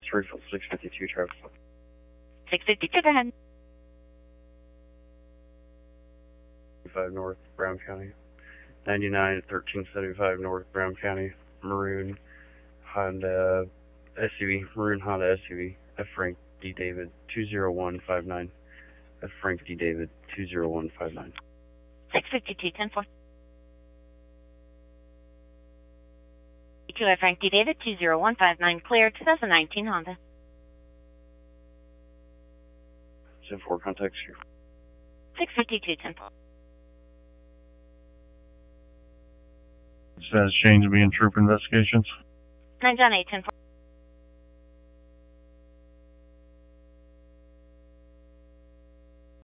Springfield 652 Travis. 652, go ahead. 5 North, Brown County. 99 1375 North, Brown County. Maroon Honda SUV. Maroon Honda SUV. F. Frank D. David 20159. F. Frank D. David 20159. 652, 10-4. 2 F. Frank D. David 20159, clear, 2019 Honda. 10-4, contact here. 652, 10-4. Status change being troop investigations. 9 John 8, 10-4.